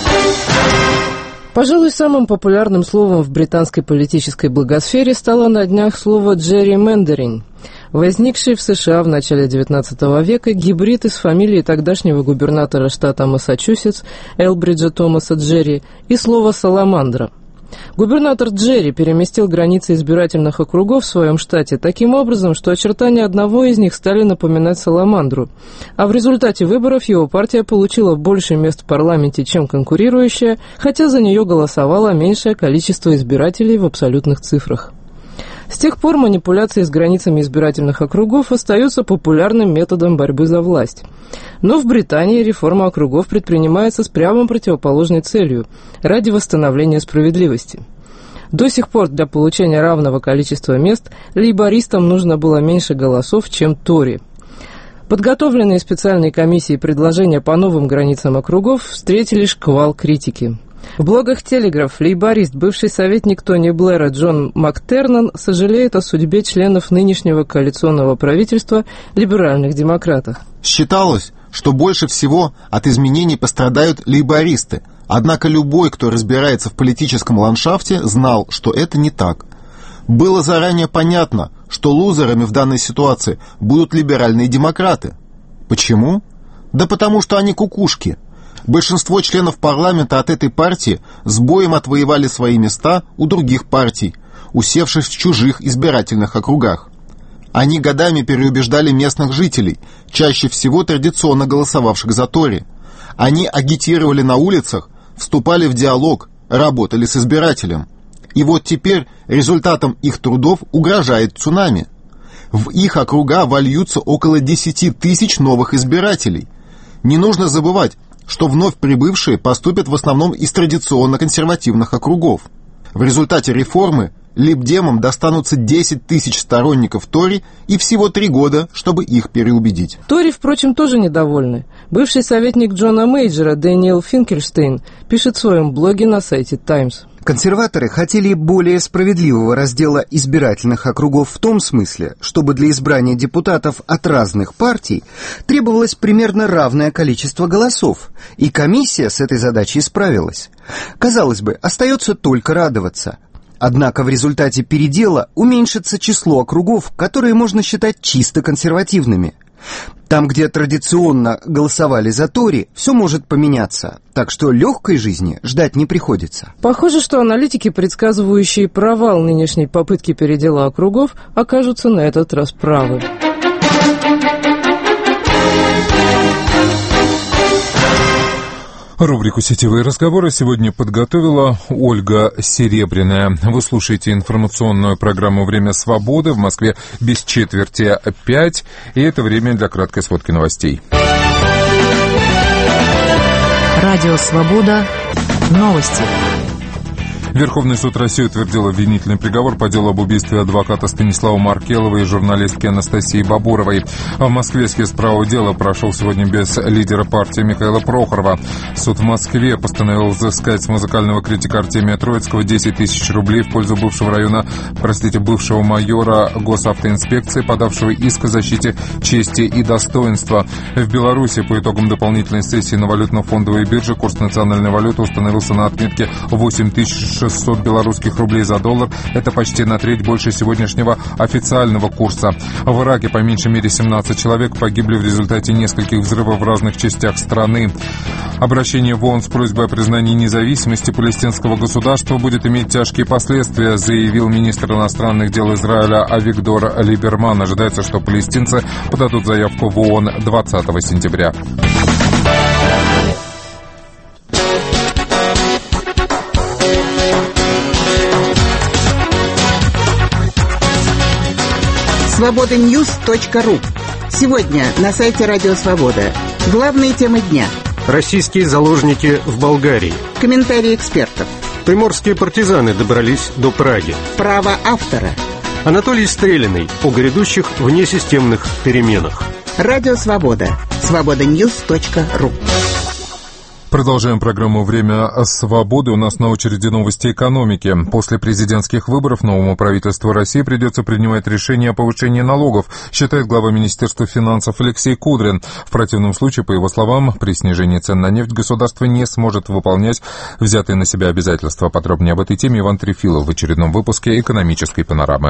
Пожалуй, самым популярным словом в британской политической благосфере стало на днях слово «джерримендеринг», возникший в США в начале XIX века гибрид из фамилии тогдашнего губернатора штата Массачусетс Элбриджа Томаса Джерри и слова «саламандра». Губернатор Джерри переместил границы избирательных округов в своем штате таким образом, что очертания одного из них стали напоминать саламандру, а в результате выборов его партия получила больше мест в парламенте, чем конкурирующая, хотя за нее голосовало меньшее количество избирателей в абсолютных цифрах. С тех пор манипуляции с границами избирательных округов остаются популярным методом борьбы за власть. Но в Британии реформа округов предпринимается с прямо противоположной целью – ради восстановления справедливости. До сих пор для получения равного количества мест лейбористам нужно было меньше голосов, чем Тори. Подготовленные специальной комиссией предложения по новым границам округов встретили шквал критики. В блогах «Телеграф» лейборист, бывший советник Тони Блэра Джон Мактернан сожалеет о судьбе членов нынешнего коалиционного правительства либеральных демократов. Считалось, что больше всего от изменений пострадают лейбористы, однако любой, кто разбирается в политическом ландшафте, знал, что это не так. Было заранее понятно, что лузерами в данной ситуации будут либеральные демократы. Почему? Да потому что они кукушки. Большинство членов парламента от этой партии с боем отвоевали свои места у других партий, усевшись в чужих избирательных округах. Они годами переубеждали местных жителей, чаще всего традиционно голосовавших за Тори. Они агитировали на улицах, вступали в диалог, работали с избирателем. И вот теперь результатом их трудов угрожает цунами. В их округа вольются около 10 тысяч новых избирателей. Не нужно забывать, что вновь прибывшие поступят в основном из традиционно консервативных округов. В результате реформы либдемам достанутся 10 тысяч сторонников Тори и всего 3 года, чтобы их переубедить. Тори, впрочем, тоже недовольны. Бывший советник Джона Мейджора Дэниел Финкельштейн пишет в своем блоге на сайте «Таймс». Консерваторы хотели более справедливого раздела избирательных округов в том смысле, чтобы для избрания депутатов от разных партий требовалось примерно равное количество голосов, и комиссия с этой задачей справилась. Казалось бы, остается только радоваться. Однако в результате передела уменьшится число округов, которые можно считать чисто консервативными. Там, где традиционно голосовали за Тори, все может поменяться, так что легкой жизни ждать не приходится. Похоже, что аналитики, предсказывающие провал нынешней попытки передела округов, окажутся на этот раз правы. Рубрику «Сетевые разговоры» сегодня подготовила Ольга Серебряная. Вы слушаете информационную программу «Время свободы». В Москве без четверти 5. И это время для краткой сводки новостей. Радио «Свобода». Новости. Верховный суд России утвердил обвинительный приговор по делу об убийстве адвоката Станислава Маркелова и журналистки Анастасии Бабуровой. В Москве съезд правого дела прошел сегодня без лидера партии Михаила Прохорова. Суд в Москве постановил взыскать с музыкального критика Артемия Троицкого 10 тысяч рублей в пользу бывшего майора госавтоинспекции, подавшего иск о защите чести и достоинства. В Беларуси по итогам дополнительной сессии на валютно-фондовой бирже курс национальной валюты установился на отметке 8600 600 белорусских рублей за доллар. Это почти на треть больше сегодняшнего официального курса. В Ираке по меньшей мере 17 человек погибли в результате нескольких взрывов в разных частях страны. Обращение в ООН с просьбой о признании независимости палестинского государства будет иметь тяжкие последствия, заявил министр иностранных дел Израиля Авигдор Либерман. Ожидается, что палестинцы подадут заявку в ООН 20 сентября. Свобода-Ньюс.ру. Сегодня на сайте Радио Свобода. Главные темы дня. Российские заложники в Болгарии. Комментарии экспертов. Приморские партизаны добрались до Праги. Право автора. Анатолий Стрелиный о грядущих внесистемных переменах. Радио Свобода. Свобода-Ньюс.ру. Продолжаем программу «Время свободы». У нас на очереди новости экономики. После президентских выборов новому правительству России придется принимать решение о повышении налогов, считает глава Министерства финансов Алексей Кудрин. В противном случае, по его словам, при снижении цен на нефть государство не сможет выполнять взятые на себя обязательства. Подробнее об этой теме Иван Трефилов в очередном выпуске «Экономической панорамы».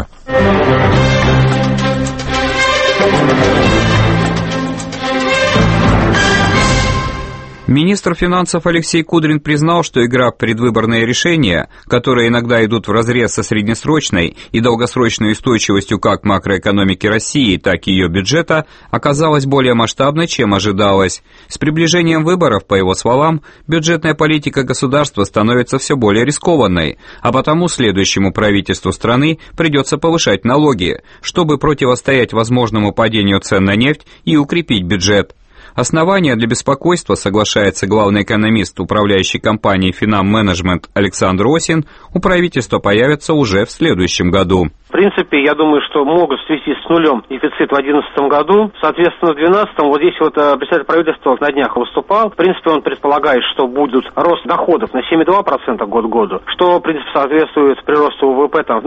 Министр финансов Алексей Кудрин признал, что игра в предвыборные решения, которые иногда идут вразрез со среднесрочной и долгосрочной устойчивостью как макроэкономики России, так и ее бюджета, оказалась более масштабной, чем ожидалось. С приближением выборов, по его словам, бюджетная политика государства становится все более рискованной, а потому следующему правительству страны придется повышать налоги, чтобы противостоять возможному падению цен на нефть и укрепить бюджет. Основания для беспокойства, соглашается главный экономист управляющей компании «Финам-менеджмент» Александр Осин, у правительства появятся уже в следующем году. В принципе, я думаю, что могут свести с нулем дефицит в 2011 году. Соответственно, в 2012 вот здесь вот представитель правительства на днях выступал. В принципе, он предполагает, что будет рост доходов на 7,2% год к году, что, в принципе, соответствует приросту ВВП там,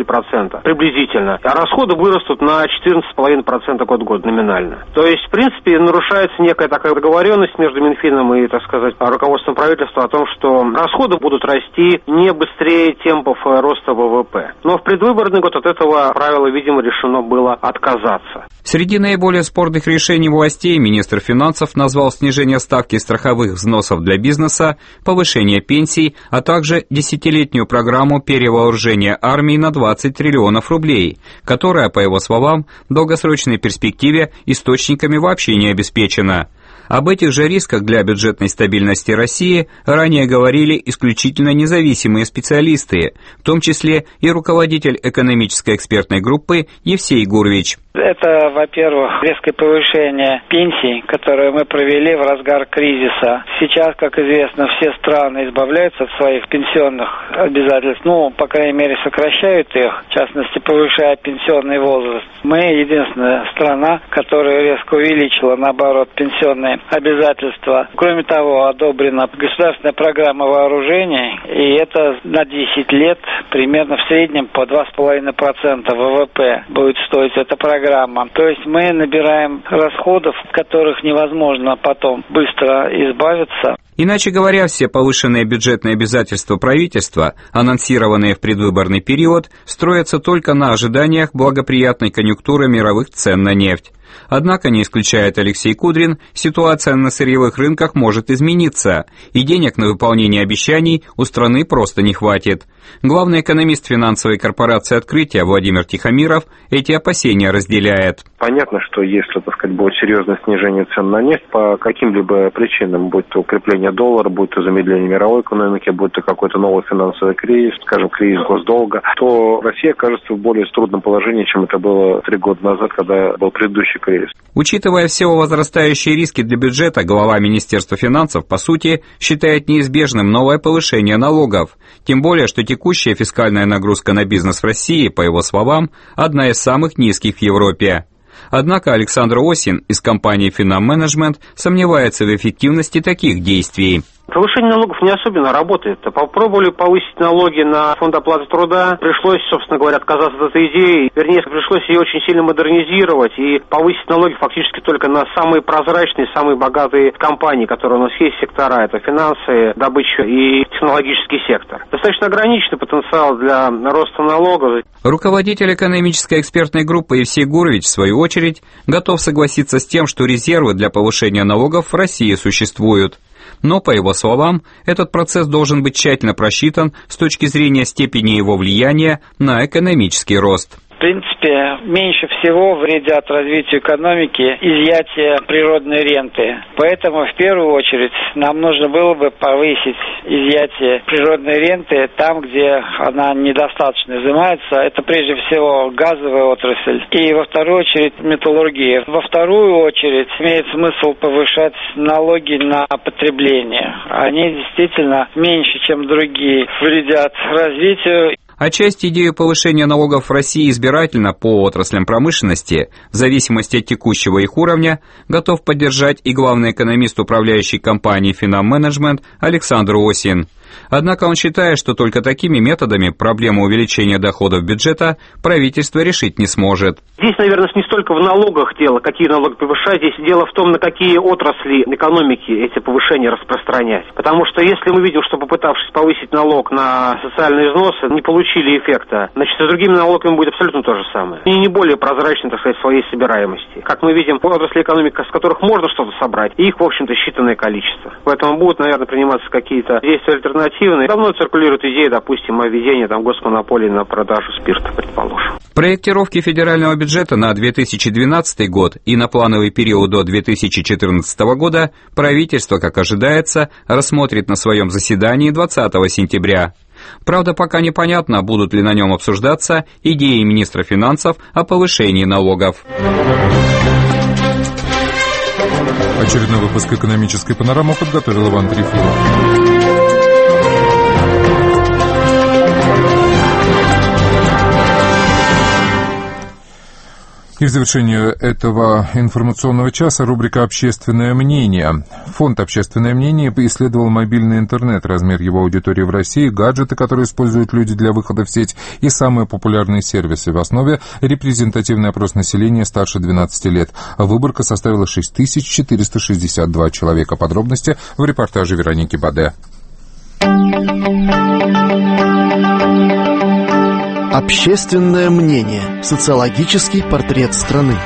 4% приблизительно. А расходы вырастут на 14,5% год к году номинально. То есть, в принципе, нарушается некая такая договоренность между Минфином и, так сказать, руководством правительства о том, что расходы будут расти не быстрее темпов роста ВВП. Но в предвыборный год от этого правила, видимо, решено было отказаться. Среди наиболее спорных решений властей министр финансов назвал снижение ставки страховых взносов для бизнеса, повышение пенсий, а также десятилетнюю программу перевооружения армии на 20 триллионов рублей, которая, по его словам, в долгосрочной перспективе источниками вообще не обеспечена. Об этих же рисках для бюджетной стабильности России ранее говорили исключительно независимые специалисты, в том числе и руководитель экономической экспертной группы Евсей Гурвич. Это, во-первых, резкое повышение пенсий, которое мы провели в разгар кризиса. Сейчас, как известно, все страны избавляются от своих пенсионных обязательств, по крайней мере, сокращают их, в частности, повышая пенсионный возраст. Мы единственная страна, которая резко увеличила, наоборот, пенсионные обязательства. Кроме того, одобрена государственная программа вооружений, и это на 10 лет примерно в среднем по 2,5% ВВП будет стоить эта программа. То есть мы набираем расходов, от которых невозможно потом быстро избавиться. Иначе говоря, все повышенные бюджетные обязательства правительства, анонсированные в предвыборный период, строятся только на ожиданиях благоприятной конъюнктуры мировых цен на нефть. Однако, не исключает Алексей Кудрин, ситуация на сырьевых рынках может измениться, и денег на выполнение обещаний у страны просто не хватит. Главный экономист финансовой корпорации «Открытие» Владимир Тихомиров эти опасения разделяет. Понятно, что если, будет серьезное снижение цен на нефть по каким-либо причинам, будь то укрепление доллара, будь то замедление мировой экономики, будь то какой-то новый финансовый кризис, кризис госдолга, то Россия окажется в более трудном положении, чем это было 3 года назад, когда был предыдущий кризис. Учитывая все возрастающие риски для бюджета, глава Министерства финансов, по сути, считает неизбежным новое повышение налогов. Тем более, что текущая фискальная нагрузка на бизнес в России, по его словам, одна из самых низких в Европе. Однако Александр Осин из компании «Финам-менеджмент» сомневается в эффективности таких действий. Повышение налогов не особенно работает. Попробовали повысить налоги на фонд оплаты труда. Пришлось, собственно говоря, отказаться от этой идеи. Вернее, пришлось ее очень сильно модернизировать и повысить налоги фактически только на самые прозрачные, самые богатые компании, которые у нас есть сектора. Это финансы, добыча и технологический сектор. Достаточно ограниченный потенциал для роста налогов. Руководитель экономической экспертной группы Евсей Гурович, в свою очередь, готов согласиться с тем, что резервы для повышения налогов в России существуют. Но, по его словам, этот процесс должен быть тщательно просчитан с точки зрения степени его влияния на экономический рост. В принципе, меньше всего вредят развитию экономики изъятие природной ренты. Поэтому, в первую очередь, нам нужно было бы повысить изъятие природной ренты там, где она недостаточно изымается. Это, прежде всего, газовая отрасль. И, во вторую очередь, металлургия. Во вторую очередь, имеет смысл повышать налоги на потребление. Они действительно меньше, чем другие, вредят развитию. Отчасти идею повышения налогов в России избирательно по отраслям промышленности, в зависимости от текущего их уровня, готов поддержать и главный экономист управляющей компании «Финам-менеджмент» Александр Осин. Однако он считает, что только такими методами проблему увеличения доходов бюджета правительство решить не сможет. Здесь, наверное, не столько в налогах дело, какие налоги повышать, здесь дело в том, на какие отрасли экономики эти повышения распространять. Потому что если мы видим, что попытавшись повысить налог на социальные взносы, не получили эффекта, значит, с другими налогами будет абсолютно то же самое. И не более прозрачны, так сказать, в своей собираемости. Как мы видим, отрасли экономики, с которых можно что-то собрать, и их, в общем-то, считанное количество. Поэтому будут, наверное, приниматься какие-то действия альтернативные. Давно циркулирует идея, допустим, о введении госмонополии на продажу спирта, предположим. Проектировки федерального бюджета на 2012 год и на плановый период до 2014 года правительство, как ожидается, рассмотрит на своем заседании 20 сентября. Правда, пока непонятно, будут ли на нем обсуждаться идеи министра финансов о повышении налогов. Очередной выпуск «Экономической панорамы» подготовил Иван Трифонов. И в завершение этого информационного часа рубрика «Общественное мнение». Фонд «Общественное мнение» исследовал мобильный интернет, размер его аудитории в России, гаджеты, которые используют люди для выхода в сеть, и самые популярные сервисы. В основе репрезентативный опрос населения старше 12 лет. Выборка составила 6462 человека. Подробности в репортаже Вероники Баде. Общественное мнение. Социологический портрет страны.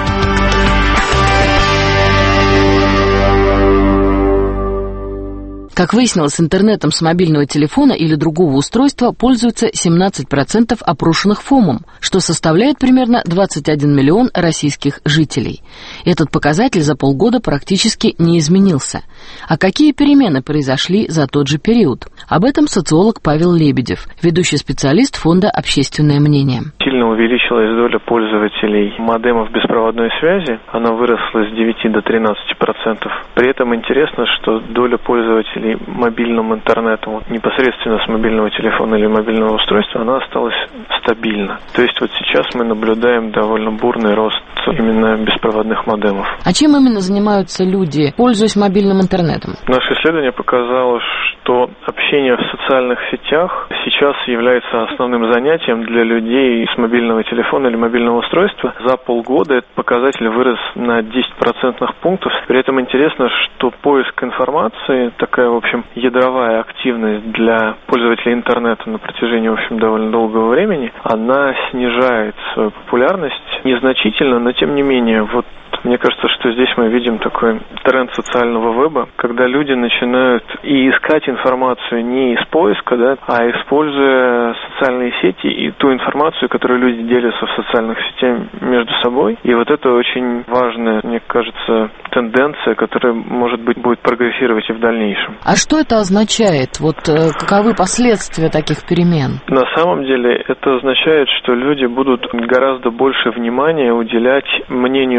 Как выяснилось, интернетом с мобильного телефона или другого устройства пользуются 17% опрошенных ФОМом, что составляет примерно 21 миллион российских жителей. Этот показатель за полгода практически не изменился. А какие перемены произошли за тот же период? Об этом социолог Павел Лебедев, ведущий специалист фонда «Общественное мнение». Сильно увеличилась доля пользователей модемов беспроводной связи. Она выросла с 9 до 13%. При этом интересно, что доля пользователей мобильным интернетом, непосредственно с мобильного телефона или мобильного устройства, она осталась стабильна. То есть вот сейчас мы наблюдаем довольно бурный рост именно беспроводных модемов. А чем именно занимаются люди, пользуясь мобильным интернетом? Наше исследование показало, что общение в социальных сетях сейчас является основным занятием для людей с мобильного телефона или мобильного устройства. За полгода этот показатель вырос на 10% пунктов. При этом интересно, что поиск информации, такая, в общем, ядровая активность для пользователей интернета на протяжении, в общем, довольно долгого времени, она снижает свою популярность незначительно, но тем не менее, вот мне кажется, что здесь мы видим такой тренд социального веба, когда люди начинают и искать информацию не из поиска, да, а используя социальные сети и ту информацию, которую люди делятся в социальных сетях между собой. И вот это очень важная, мне кажется, тенденция, которая, может быть, будет прогрессировать и в дальнейшем. А что это означает? Вот каковы последствия таких перемен? На самом деле это означает, что люди будут гораздо больше внимания уделять мнению других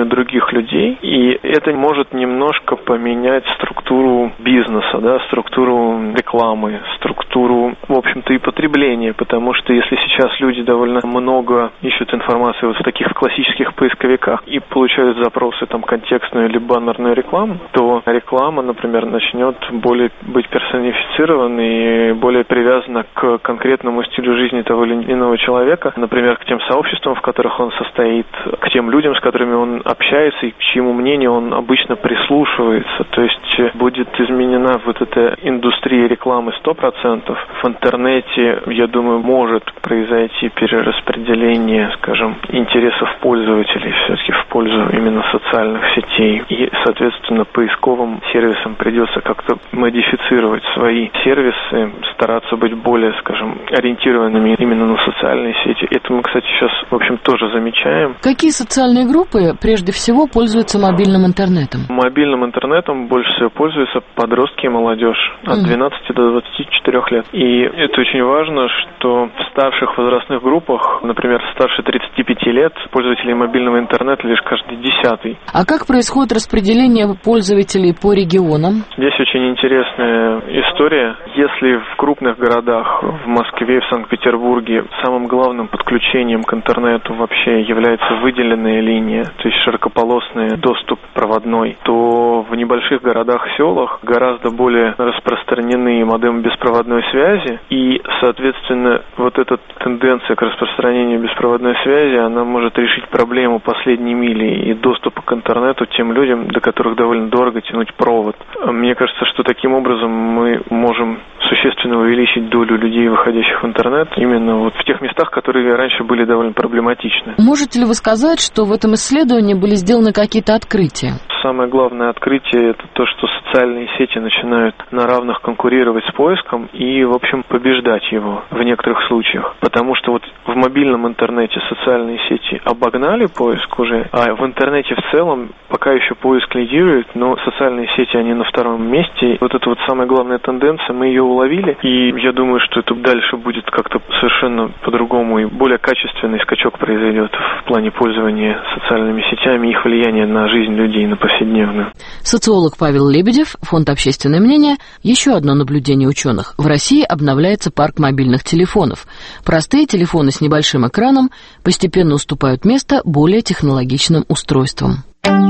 этих людей, и это может немножко поменять структуру бизнеса, да, структуру рекламы, структуру, в общем-то, и потребления, потому что если сейчас люди довольно много ищут информацию вот в таких классических поисковиках и получают запросы там контекстную или баннерную рекламу, то реклама, например, начнет более быть персонифицированной и более привязана к конкретному стилю жизни того или иного человека, например, к тем сообществам, в которых он состоит, к тем людям, с которыми он общается и к чьему мнению он обычно прислушивается. То есть будет изменена вот эта индустрия рекламы 100%. В интернете, я думаю, может произойти перераспределение, скажем, интересов пользователей все-таки в пользу именно социальных сетей. И, соответственно, поисковым сервисам придется как-то модифицировать свои сервисы, стараться быть более, скажем, ориентированными именно на социальные сети. Это мы, кстати, сейчас, в общем, тоже замечаем. Какие социальные группы прежде всего пользуются мобильным интернетом? Мобильным интернетом больше всего пользуются подростки и молодежь от 12 до 24 лет. И это очень важно, что в старших возрастных группах, например, старше 35 лет, пользователей мобильного интернета лишь каждый 10-й. А как происходит распределение пользователей по регионам? Здесь очень интересная история. Если в крупных городах, в Москве, в Санкт-Петербурге, самым главным подключением к интернету вообще является выделенная линия, то есть широкополосный доступ проводной, то в небольших городах, селах гораздо более распространены модемы беспроводной связи, и, соответственно, вот эта тенденция к распространению беспроводной связи, она может решить проблему последней мили и доступа к интернету тем людям, до которых довольно дорого тянуть провод. Мне кажется, что таким образом мы можем существенно увеличить долю людей, выходящих в интернет, именно вот в тех местах, которые раньше были довольно проблематичны. Можете ли вы сказать, что в этом исследовании были сделаны какие-то открытия? Самое главное открытие – это то, что социальные сети начинают на равных конкурировать с поиском и, в общем, побеждать его в некоторых случаях. Потому что вот в мобильном интернете социальные сети обогнали поиск уже, а в интернете в целом пока еще поиск лидирует, но социальные сети, они на втором месте. Вот это вот самая главная тенденция, мы ее уловили, и я думаю, что это дальше будет как-то совершенно по-другому и более качественный скачок произойдет в плане пользования социальными сетями и их влияния на жизнь людей, на повседневную. Социолог Павел Лебедев, Фонд «Общественное мнение». Еще одно наблюдение ученых. В России обновляется парк мобильных телефонов. Простые телефоны с небольшим экраном постепенно уступают место более технологичным устройствам.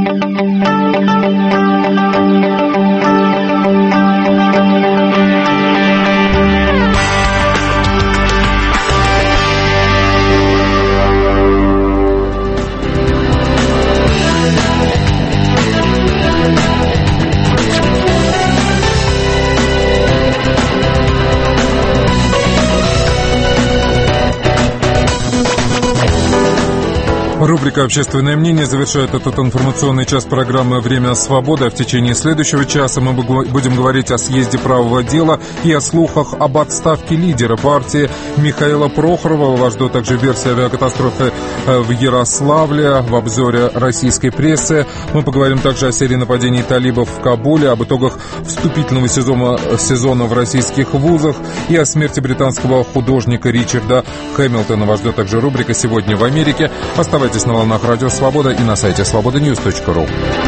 Рубрика «Общественное мнение» завершает этот информационный час программы «Время свободы». В течение следующего часа мы будем говорить о съезде правого дела и о слухах об отставке лидера партии Михаила Прохорова. Вас ждет также версия авиакатастрофы в Ярославле в обзоре российской прессы. Мы поговорим также о серии нападений талибов в Кабуле, об итогах вступительного сезона в российских вузах и о смерти британского художника Ричарда Хэмилтона. Вас ждет также рубрика «Сегодня в Америке». Оставайтесь на волнах Радио Свобода и на сайте свободаnews.ру.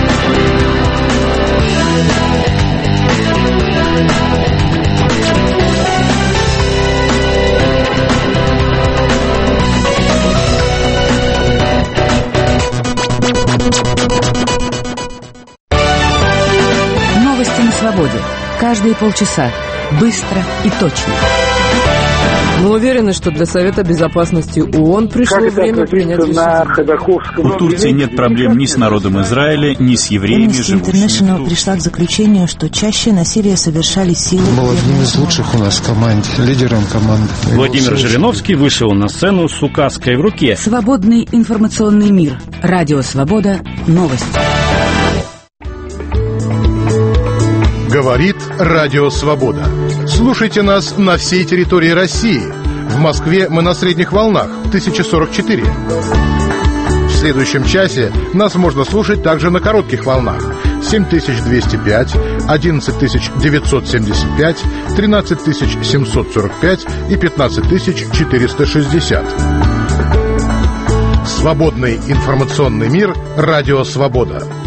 Новости на свободе. Каждые полчаса. Быстро и точно. Мы уверены, что для Совета Безопасности ООН пришло время принять решение. У Турции нет проблем ни с народом Израиля, ни с евреями, живущими в Турции. Пришла к заключению, что чаще насилие совершали силы. Был одним из лучших у нас в команде, лидером команды. Владимир Жириновский вышел на сцену с указкой в руке. Свободный информационный мир. Радио Свобода. Новости. Говорит Радио Свобода. Слушайте нас на всей территории России. В Москве мы на средних волнах 1044. В следующем часе нас можно слушать также на коротких волнах 7205, 11975, 13745 и 15460. С Свободный информационный мир. Радио «Свобода».